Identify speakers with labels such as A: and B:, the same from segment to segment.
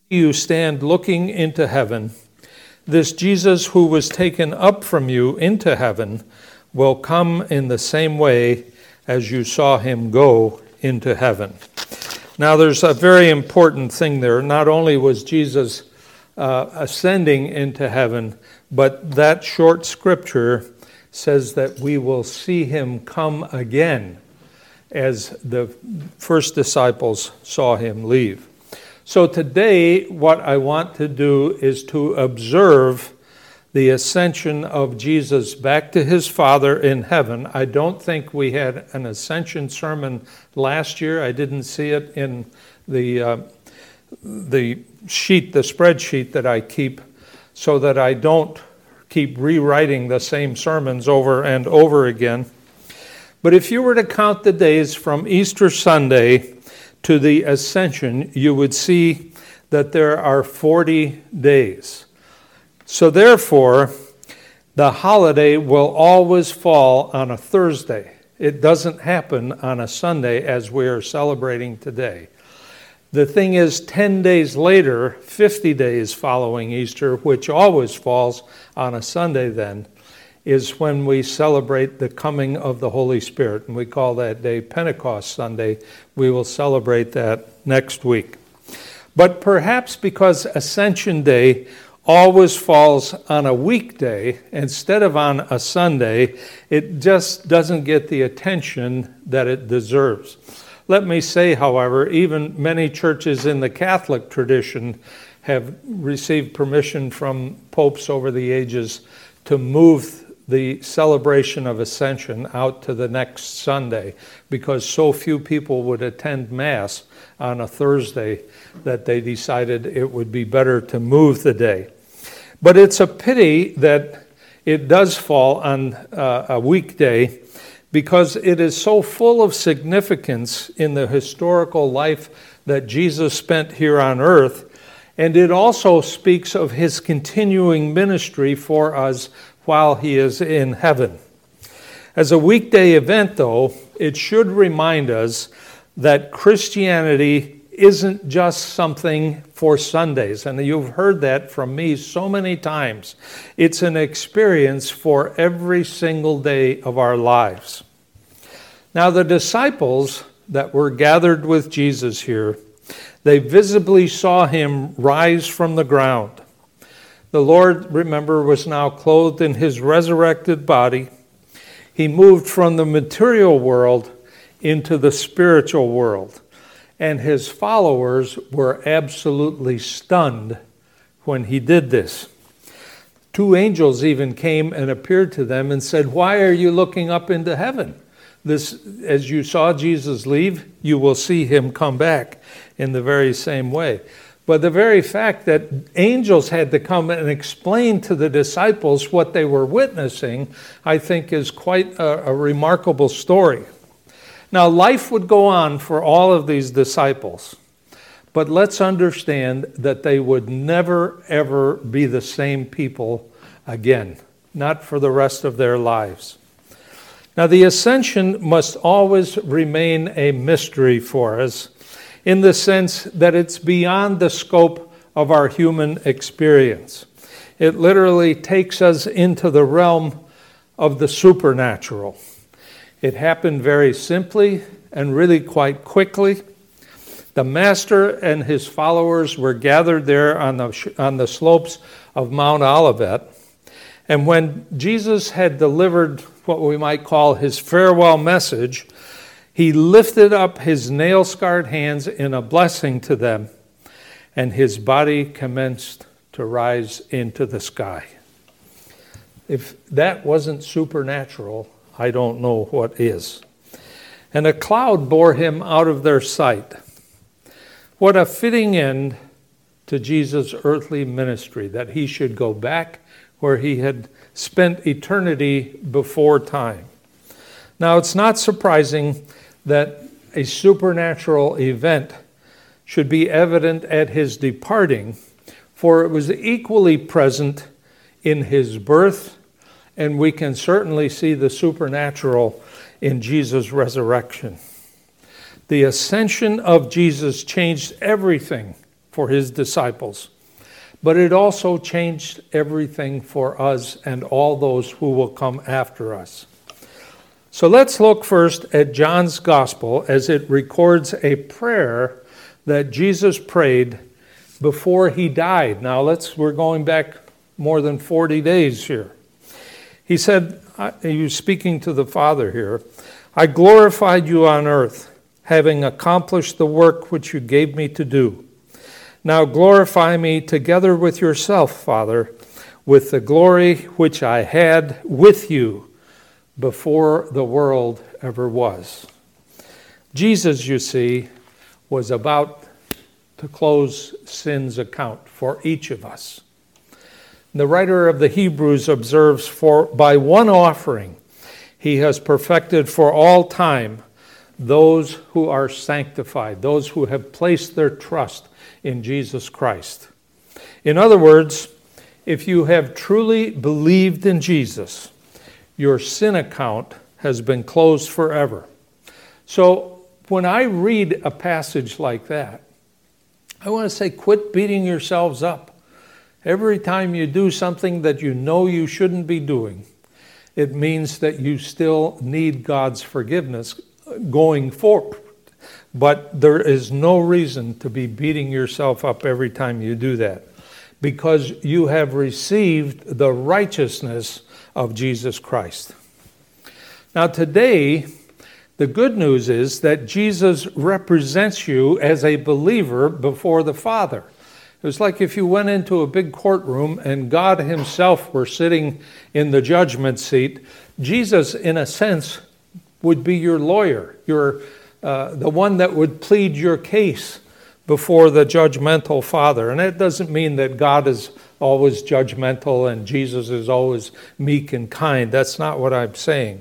A: You stand looking into heaven. This Jesus who was taken up from you into heaven will come in the same way as you saw him go into heaven. Now there's a very important thing there. Not only was Jesus ascending into heaven, but that short scripture says that we will see him come again as the first disciples saw him leave. So today, what I want to do is to observe the ascension of Jesus back to his Father in heaven. I don't think we had an ascension sermon last year. I didn't see it in the spreadsheet that I keep, so that I don't keep rewriting the same sermons over and over again. But if you were to count the days from Easter Sunday to the ascension, you would see that there are 40 days. So therefore, the holiday will always fall on a Thursday. It doesn't happen on a Sunday as we are celebrating today. The thing is, 10 days later, 50 days following Easter, which always falls on a Sunday then, is when we celebrate the coming of the Holy Spirit. And we call that day Pentecost Sunday. We will celebrate that next week. But perhaps because Ascension Day always falls on a weekday instead of on a Sunday, it just doesn't get the attention that it deserves. Let me say, however, even many churches in the Catholic tradition have received permission from popes over the ages to move the celebration of Ascension out to the next Sunday, because so few people would attend Mass on a Thursday that they decided it would be better to move the day. But it's a pity that it does fall on a weekday, because it is so full of significance in the historical life that Jesus spent here on earth, and it also speaks of his continuing ministry for us while he is in heaven. As a weekday event, though, it should remind us that Christianity isn't just something for Sundays, and you've heard that from me so many times. It's an experience for every single day of our lives. Now, the disciples that were gathered with Jesus here, they visibly saw him rise from the ground. The Lord, remember, was now clothed in his resurrected body. He moved from the material world into the spiritual world. And his followers were absolutely stunned when he did this. 2 angels even came and appeared to them and said, "Why are you looking up into heaven? This, as you saw Jesus leave, you will see him come back in the very same way." But the very fact that angels had to come and explain to the disciples what they were witnessing, I think is quite a remarkable story. Now, life would go on for all of these disciples, but let's understand that they would never, ever be the same people again, not for the rest of their lives. Now, the ascension must always remain a mystery for us, in the sense that it's beyond the scope of our human experience. It literally takes us into the realm of the supernatural. It happened very simply and really quite quickly. The Master and his followers were gathered there on the slopes of Mount Olivet. And when Jesus had delivered what we might call his farewell message, he lifted up his nail-scarred hands in a blessing to them, and his body commenced to rise into the sky. If that wasn't supernatural, I don't know what is. And a cloud bore him out of their sight. What a fitting end to Jesus' earthly ministry, that he should go back where he had spent eternity before time. Now, it's not surprising that a supernatural event should be evident at his departing, for it was equally present in his birth, and we can certainly see the supernatural in Jesus' resurrection. The ascension of Jesus changed everything for his disciples. But it also changed everything for us and all those who will come after us. So let's look first at John's Gospel as it records a prayer that Jesus prayed before he died. Now we're going back more than 40 days here. He said, he was speaking to the Father here, I glorified you on earth, having accomplished the work which you gave me to do. Now glorify me together with yourself, Father, with the glory which I had with you before the world ever was. Jesus, you see, was about to close sin's account for each of us. The writer of the Hebrews observes, for by one offering he has perfected for all time those who are sanctified, those who have placed their trust in Jesus Christ. In other words, if you have truly believed in Jesus, your sin account has been closed forever. So when I read a passage like that, I want to say, quit beating yourselves up. Every time you do something that you know you shouldn't be doing, it means that you still need God's forgiveness going forward. But there is no reason to be beating yourself up every time you do that, because you have received the righteousness of Jesus Christ. Now today, the good news is that Jesus represents you as a believer before the Father. It was like if you went into a big courtroom and God himself were sitting in the judgment seat. Jesus, in a sense, would be your lawyer, the one that would plead your case before the judgmental Father. And that doesn't mean that God is always judgmental and Jesus is always meek and kind. That's not what I'm saying.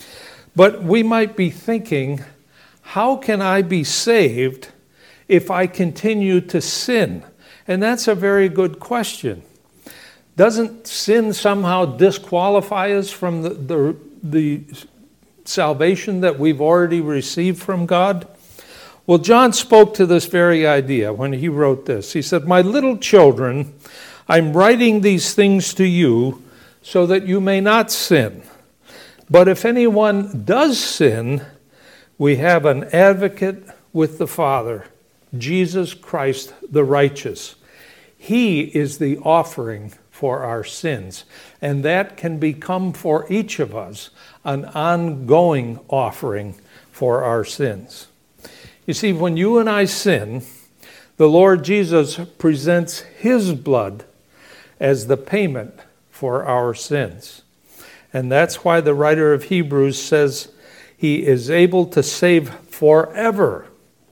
A: But we might be thinking, how can I be saved if I continue to sin? And that's a very good question. Doesn't sin somehow disqualify us from the salvation that we've already received from God? Well, John spoke to this very idea when he wrote this. He said, my little children, I'm writing these things to you so that you may not sin. But if anyone does sin, we have an advocate with the Father, Jesus Christ the righteous. He is the offering for our sins, and that can become for each of us an ongoing offering for our sins. You see, when you and I sin, the Lord Jesus presents his blood as the payment for our sins. And that's why the writer of Hebrews says he is able to save forever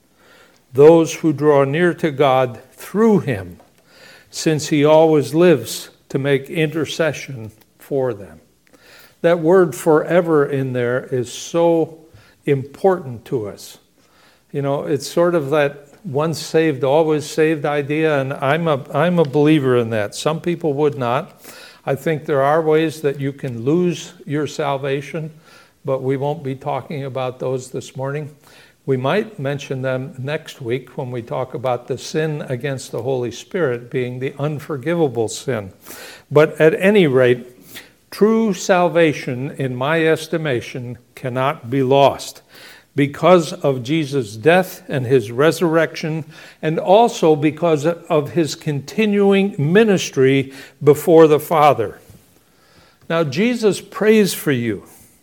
A: those who draw near to God through him, since he always lives to make intercession for them. That word forever in there is so important to us. You know, it's sort of that once saved, always saved idea, and I'm a believer in that. Some people would not. I think there are ways that you can lose your salvation, but we won't be talking about those this morning. We might mention them next week when we talk about the sin against the Holy Spirit being the unforgivable sin. But at any rate, true salvation, in my estimation, cannot be lost because of Jesus' death and his resurrection, and also because of his continuing ministry before the Father. Now, Jesus prays for you.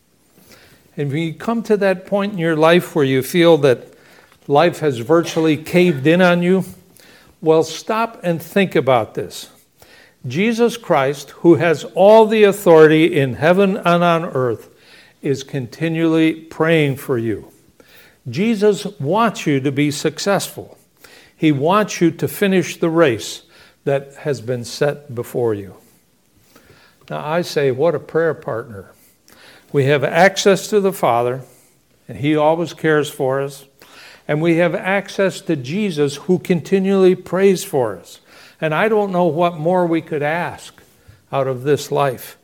A: And when you come to that point in your life where you feel that life has virtually caved in on you, well, stop and think about this. Jesus Christ, who has all the authority in heaven and on earth, is continually praying for you. Jesus wants you to be successful. He wants you to finish the race that has been set before you. Now, I say, what a prayer partner. We have access to the Father, and he always cares for us. And we have access to Jesus, who continually prays for us. And I don't know what more we could ask out of this life.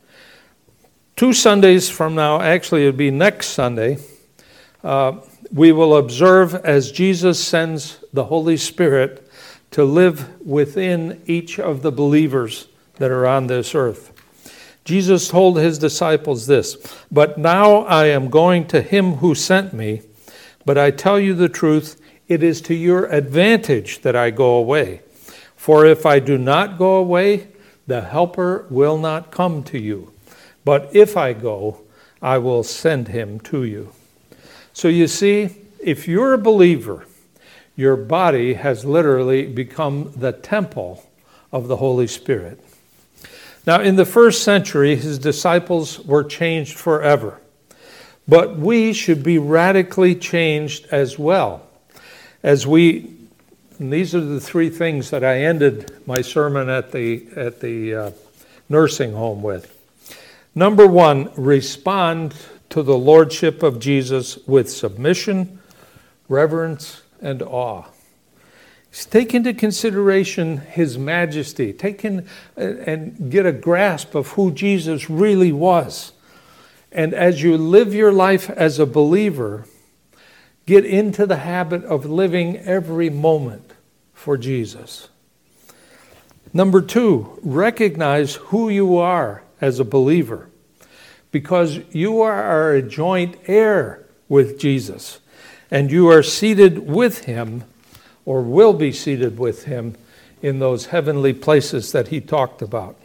A: 2 Sundays from now, actually it'll be next Sunday, we will observe as Jesus sends the Holy Spirit to live within each of the believers that are on this earth. Jesus told his disciples this, "But now I am going to him who sent me, but I tell you the truth, it is to your advantage that I go away. For if I do not go away, the Helper will not come to you. But if I go, I will send him to you." So you see, if you're a believer, your body has literally become the temple of the Holy Spirit. Now, in the first century, his disciples were changed forever. But we should be radically changed as well. And these are the three things that I ended my sermon at the nursing home with. Number one, respond to the lordship of Jesus with submission, reverence, and awe. Take into consideration his majesty. Take in and get a grasp of who Jesus really was. And as you live your life as a believer, get into the habit of living every moment for Jesus. Number two, recognize who you are as a believer, because you are a joint heir with Jesus, and you are seated with him, or will be seated with him, in those heavenly places that he talked about.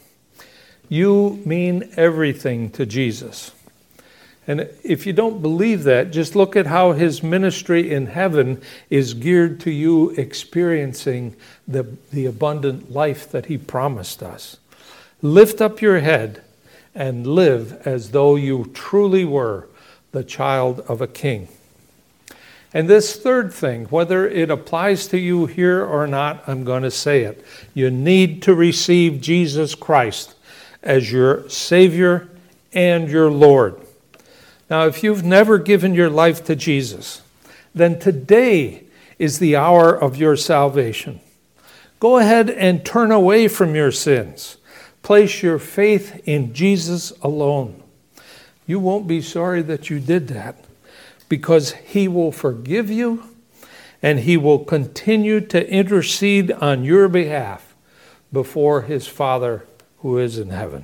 A: You mean everything to Jesus. And if you don't believe that, just look at how his ministry in heaven is geared to you experiencing the abundant life that he promised us. Lift up your head and live as though you truly were the child of a king. And this third thing, whether it applies to you here or not, I'm going to say it. You need to receive Jesus Christ as your Savior and your Lord. Now, if you've never given your life to Jesus, then today is the hour of your salvation. Go ahead and turn away from your sins. Place your faith in Jesus alone. You won't be sorry that you did that, because he will forgive you and he will continue to intercede on your behalf before his Father who is in heaven.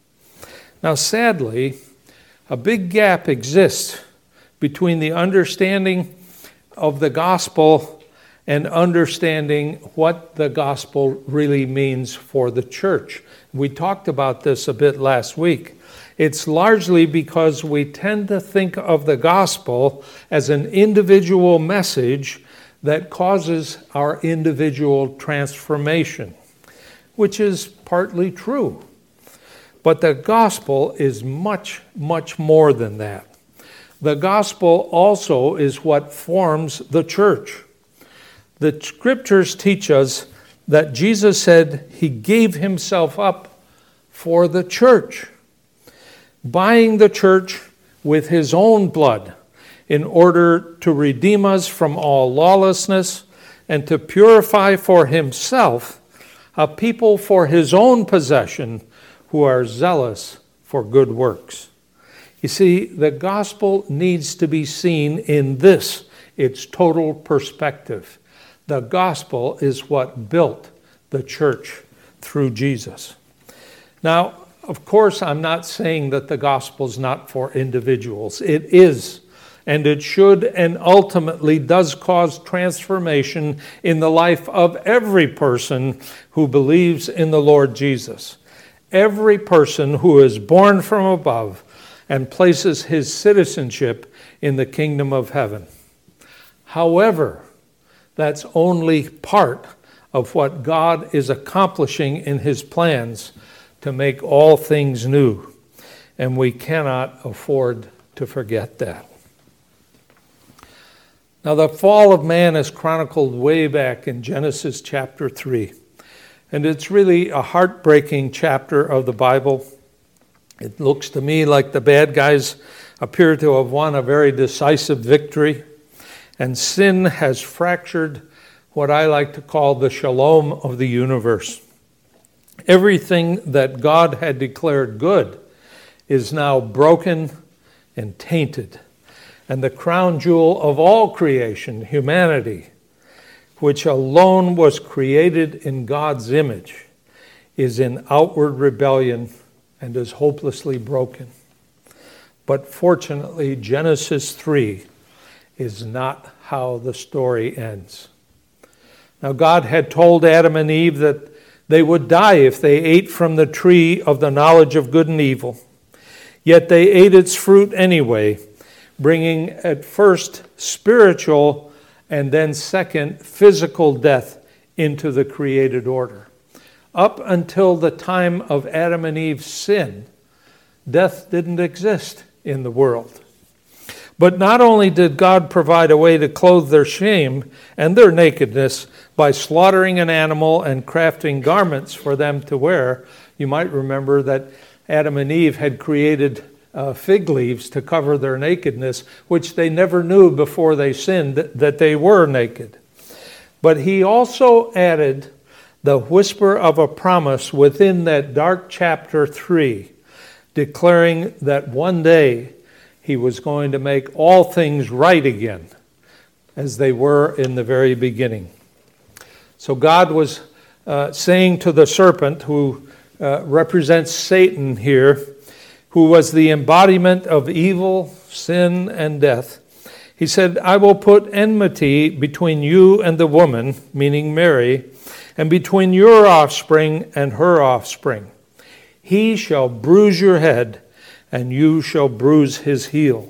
A: Now, sadly, a big gap exists between the understanding of the gospel and understanding what the gospel really means for the church. We talked about this a bit last week. It's largely because we tend to think of the gospel as an individual message that causes our individual transformation, which is partly true. But the gospel is much, much more than that. The gospel also is what forms the church. The scriptures teach us that Jesus said he gave himself up for the church, buying the church with his own blood in order to redeem us from all lawlessness and to purify for himself a people for his own possession who are zealous for good works. You see, the gospel needs to be seen in this, its total perspective. The gospel is what built the church through Jesus. Now, of course, I'm not saying that the gospel is not for individuals. It is, and it should and ultimately does cause transformation in the life of every person who believes in the Lord Jesus. Every person who is born from above and places his citizenship in the kingdom of heaven. However, that's only part of what God is accomplishing in his plans to make all things new. And we cannot afford to forget that. Now, the fall of man is chronicled way back in Genesis chapter 3. And it's really a heartbreaking chapter of the Bible. It looks to me like the bad guys appear to have won a very decisive victory. And sin has fractured what I like to call the shalom of the universe. Everything that God had declared good is now broken and tainted. And the crown jewel of all creation, humanity, which alone was created in God's image, is in outward rebellion and is hopelessly broken. But fortunately, Genesis 3 is not how the story ends. Now, God had told Adam and Eve that they would die if they ate from the tree of the knowledge of good and evil. Yet they ate its fruit anyway, bringing at first spiritual and then second physical death into the created order. Up until the time of Adam and Eve's sin, death didn't exist in the world. But not only did God provide a way to clothe their shame and their nakedness by slaughtering an animal and crafting garments for them to wear, you might remember that Adam and Eve had created fig leaves to cover their nakedness, which they never knew before they sinned that they were naked. But he also added the whisper of a promise within that dark chapter 3, declaring that one day he was going to make all things right again, as they were in the very beginning. So God was saying to the serpent, who represents Satan here, who was the embodiment of evil, sin, and death, he said, I will put enmity between you and the woman, meaning Mary, and between your offspring and her offspring. He shall bruise your head, and you shall bruise his heel.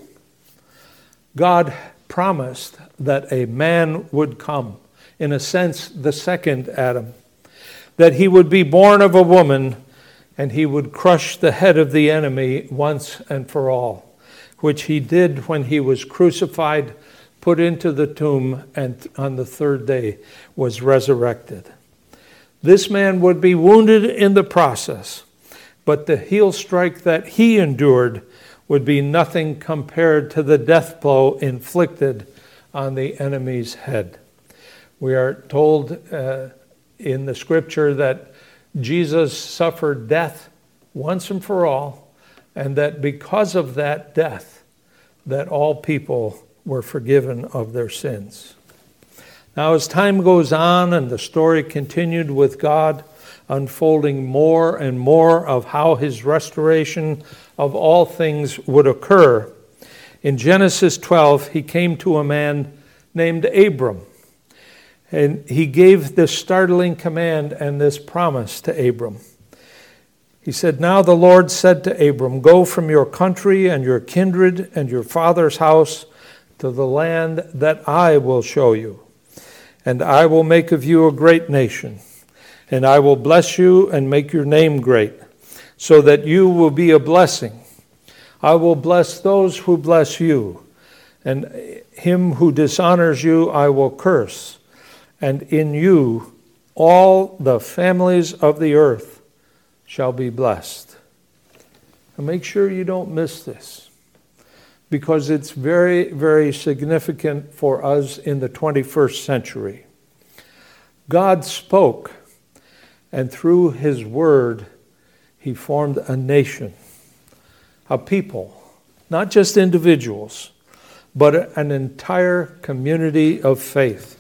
A: God promised that a man would come, in a sense, the second Adam, that he would be born of a woman, and he would crush the head of the enemy once and for all, which he did when he was crucified, put into the tomb, and on the third day was resurrected. This man would be wounded in the process, but the heel strike that he endured would be nothing compared to the death blow inflicted on the enemy's head. We are told in the scripture that Jesus suffered death once and for all, and that because of that death, that all people were forgiven of their sins. Now, as time goes on and the story continued with God unfolding more and more of how his restoration of all things would occur, in Genesis 12, he came to a man named Abram. And he gave this startling command and this promise to Abram. He said, Now the Lord said to Abram, Go from your country and your kindred and your father's house to the land that I will show you. And I will make of you a great nation. And I will bless you and make your name great, so that you will be a blessing. I will bless those who bless you, and him who dishonors you I will curse. And in you all the families of the earth shall be blessed. And make sure you don't miss this, because it's very, very significant for us in the 21st century. God spoke, and through his word, he formed a nation, a people, not just individuals, but an entire community of faith.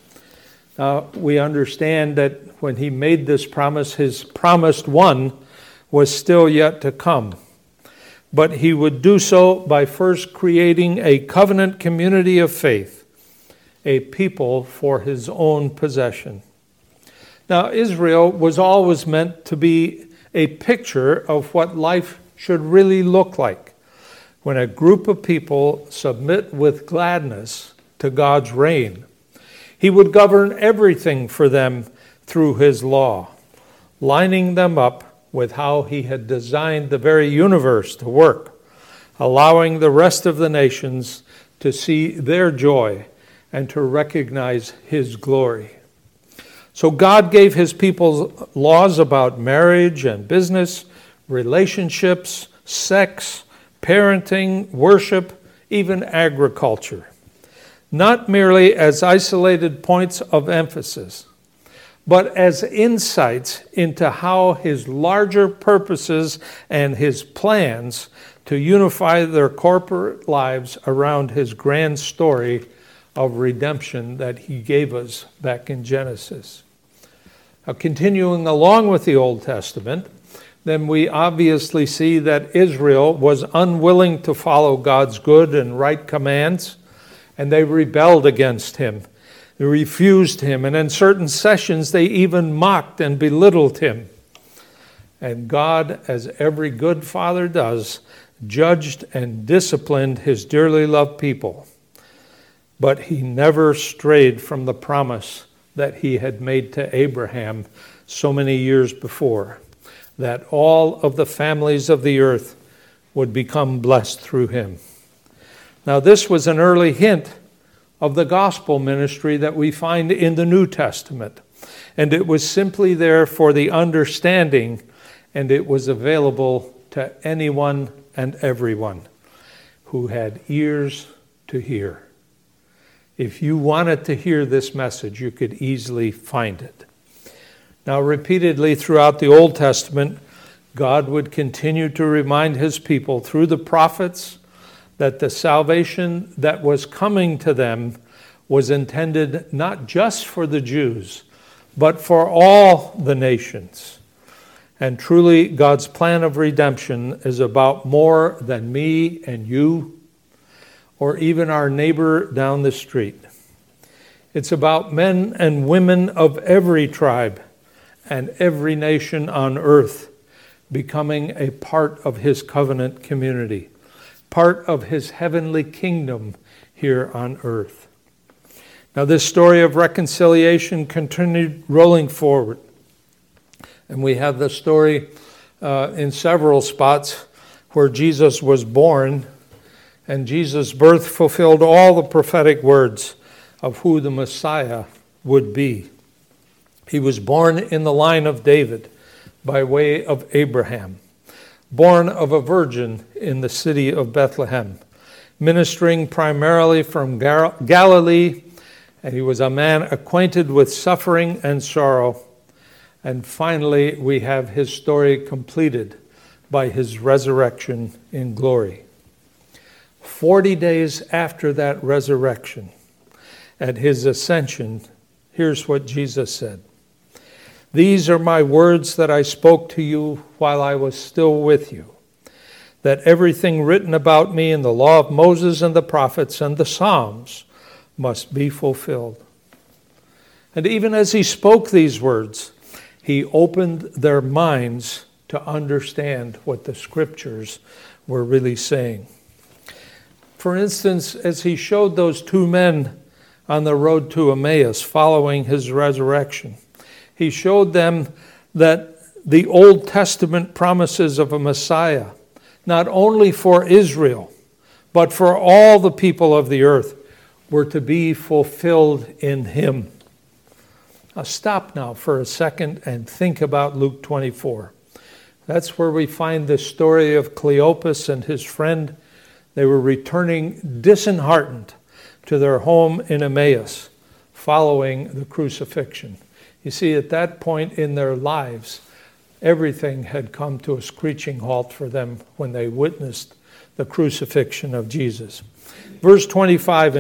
A: We understand that when he made this promise, his promised one was still yet to come. But he would do so by first creating a covenant community of faith, a people for his own possession. Now, Israel was always meant to be a picture of what life should really look like when a group of people submit with gladness to God's reign. He would govern everything for them through his law, lining them up with how he had designed the very universe to work, allowing the rest of the nations to see their joy and to recognize his glory. So God gave his people laws about marriage and business, relationships, sex, parenting, worship, even agriculture. Not merely as isolated points of emphasis, but as insights into how his larger purposes and his plans to unify their corporate lives around his grand story of redemption that he gave us back in Genesis. Now, continuing along with the Old Testament, then we obviously see that Israel was unwilling to follow God's good and right commands, and they rebelled against him. They refused him, and in certain sessions they even mocked and belittled him. And God, as every good father does, judged and disciplined his dearly loved people. But he never strayed from the promise that he had made to Abraham so many years before, that all of the families of the earth would become blessed through him. Now, this was an early hint of the gospel ministry that we find in the New Testament, and it was simply there for the understanding, and it was available to anyone and everyone who had ears to hear. If you wanted to hear this message, you could easily find it. Now, repeatedly throughout the Old Testament, God would continue to remind his people through the prophets that the salvation that was coming to them was intended not just for the Jews, but for all the nations. And truly, God's plan of redemption is about more than me and you, or even our neighbor down the street. It's about men and women of every tribe and every nation on earth becoming a part of his covenant community, part of his heavenly kingdom here on earth. Now, this story of reconciliation continued rolling forward. And we have the story in several spots where Jesus was born, and Jesus' birth fulfilled all the prophetic words of who the Messiah would be. He was born in the line of David by way of Abraham, born of a virgin in the city of Bethlehem, ministering primarily from Galilee, and he was a man acquainted with suffering and sorrow. And finally, we have his story completed by his resurrection in glory. 40 days after that resurrection, at his ascension, here's what Jesus said. "These are my words that I spoke to you while I was still with you, that everything written about me in the law of Moses and the prophets and the Psalms must be fulfilled." And even as he spoke these words, he opened their minds to understand what the scriptures were really saying. For instance, as he showed those two men on the road to Emmaus following his resurrection, he showed them that the Old Testament promises of a Messiah, not only for Israel, but for all the people of the earth, were to be fulfilled in him. Now stop now for a second and think about Luke 24. That's where we find the story of Cleopas and his friend. They were returning disheartened to their home in Emmaus following the crucifixion. You see, at that point in their lives, everything had come to a screeching halt for them when they witnessed the crucifixion of Jesus. Verse 25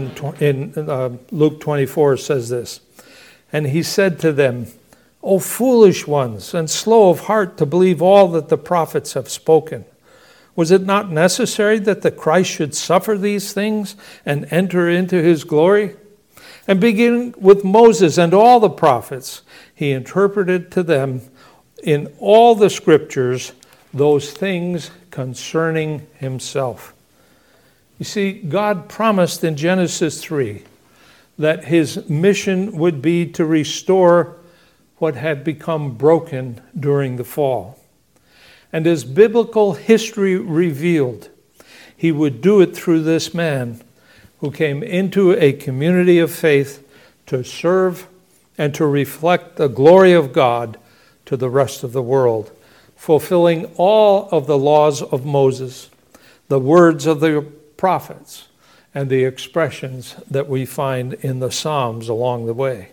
A: in Luke 24 says this, "And he said to them, O foolish ones, and slow of heart to believe all that the prophets have spoken. Was it not necessary that the Christ should suffer these things and enter into his glory? And beginning with Moses and all the prophets, he interpreted to them in all the scriptures those things concerning himself." You see, God promised in Genesis 3 that his mission would be to restore what had become broken during the fall. And as biblical history revealed, he would do it through this man who came into a community of faith to serve and to reflect the glory of God to the rest of the world, fulfilling all of the laws of Moses, the words of the prophets, and the expressions that we find in the Psalms along the way.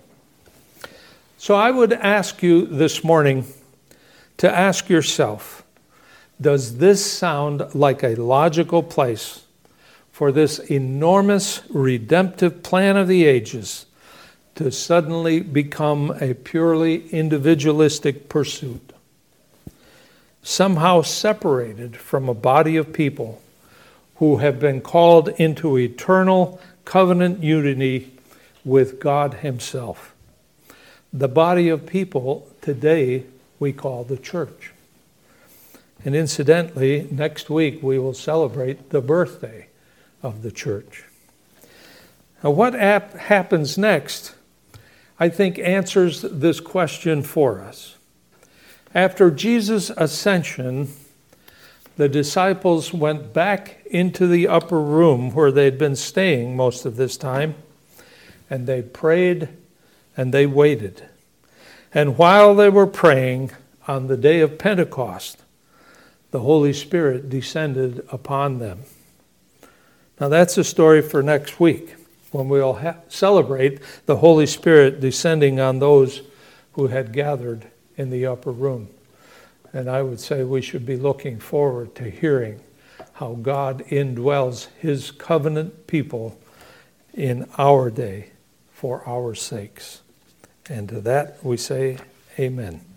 A: So I would ask you this morning to ask yourself, does this sound like a logical place for this enormous redemptive plan of the ages to suddenly become a purely individualistic pursuit, somehow separated from a body of people who have been called into eternal covenant unity with God Himself. The body of people today we call the church. And incidentally, next week we will celebrate the birthday of the church. Now, what happens next, I think, answers this question for us. After Jesus' ascension, the disciples went back into the upper room where they'd been staying most of this time, and they prayed and they waited. And while they were praying on the day of Pentecost, the Holy Spirit descended upon them. Now that's a story for next week, when we'll celebrate the Holy Spirit descending on those who had gathered in the upper room. And I would say we should be looking forward to hearing how God indwells His covenant people in our day for our sakes. And to that we say, amen.